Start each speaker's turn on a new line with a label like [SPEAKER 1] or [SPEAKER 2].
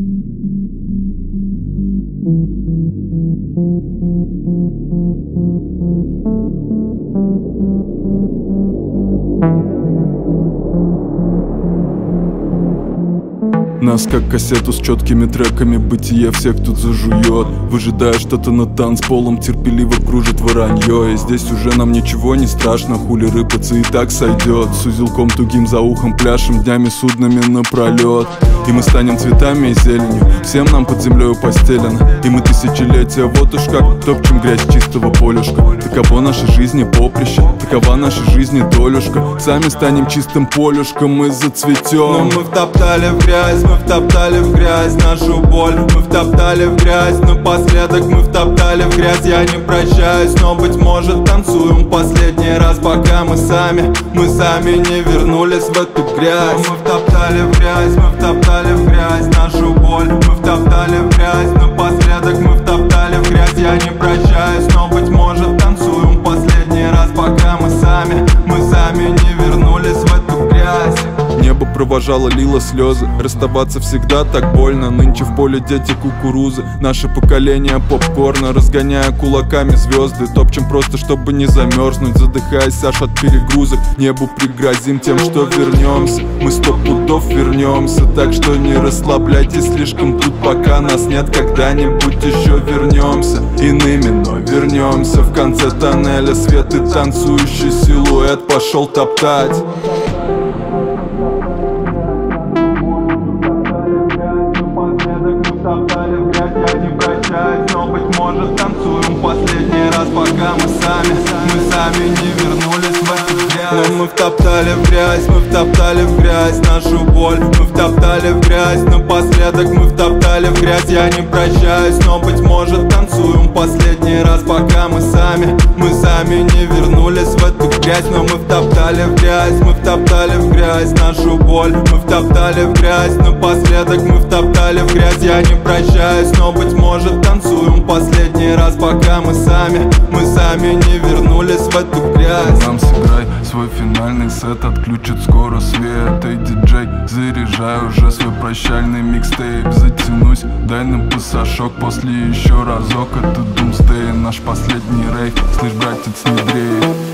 [SPEAKER 1] Нас как кассету с четкими треками бытия всех тут зажует, выжидая что-то над танцполом, терпеливо кружит воронье. И здесь уже нам ничего не страшно, хули рыпаться и так сойдет. С узелком тугим за ухом пляшем днями суднами напролет. И мы станем цветами и зеленью, всем нам под землею постелено. И мы тысячелетия вот уж как топчем грязь чистого полюшка. Таково нашей жизни поприще, такова нашей жизни долюшка. Сами станем чистым полюшком и зацветем.
[SPEAKER 2] Но мы втоптали в грязь, мы втоптали в грязь нашу боль. Мы втоптали в грязь, напоследок мы втоптали в грязь. Я не прощаюсь, но быть может танцуем последний раз, пока мы сами не вернулись в эту грязь. Но мы втоптали в грязь, мы втоптали в грязь нашу боль. Мы втоптали в грязь, напоследок мы втоптали в грязь. Я не прощаюсь, но быть может танцуем последний раз, пока мы сами не вернулись в эту грязь.
[SPEAKER 1] Небо провожало, лило слезы. Расставаться всегда так больно. Нынче в поле дети кукурузы. Наше поколение попкорна. Разгоняя кулаками звезды, топчем просто, чтобы не замерзнуть. Задыхаясь аж от перегрузок, небу пригрозим тем, что вернемся. Мы 100 пудов вернемся, так что не расслабляйтесь слишком тут, пока нас нет. Когда-нибудь еще вернемся иными, но вернемся. В конце тоннеля свет и танцующий силуэт пошел топтать.
[SPEAKER 2] Я не прощаюсь, но быть может танцуем последний раз, пока мы сами не вернулись в эту грязь. Но мы втоптали в грязь, мы втоптали в грязь нашу боль. Мы втоптали в грязь, напоследок мы втоптали в грязь. Я не прощаюсь, но быть может танцуем последний раз, пока мы сами не вернулись в эту грязь. Но мы втоптали в грязь, мы втоптали в грязь нашу боль. Мы втоптали в грязь, напоследок мы втоптали в грязь. Я не прощаюсь, но быть может танцуем последний раз, пока мы сами не вернулись в эту грязь.
[SPEAKER 1] Нам сыграй свой финальный сет, отключит скоро свет. Эй, диджей, заряжай уже свой прощальный микстейп. Затянусь, дай нам пасашок, после еще разок. Это Doomsday, наш последний рейв. Слышь, братец, не дрейф.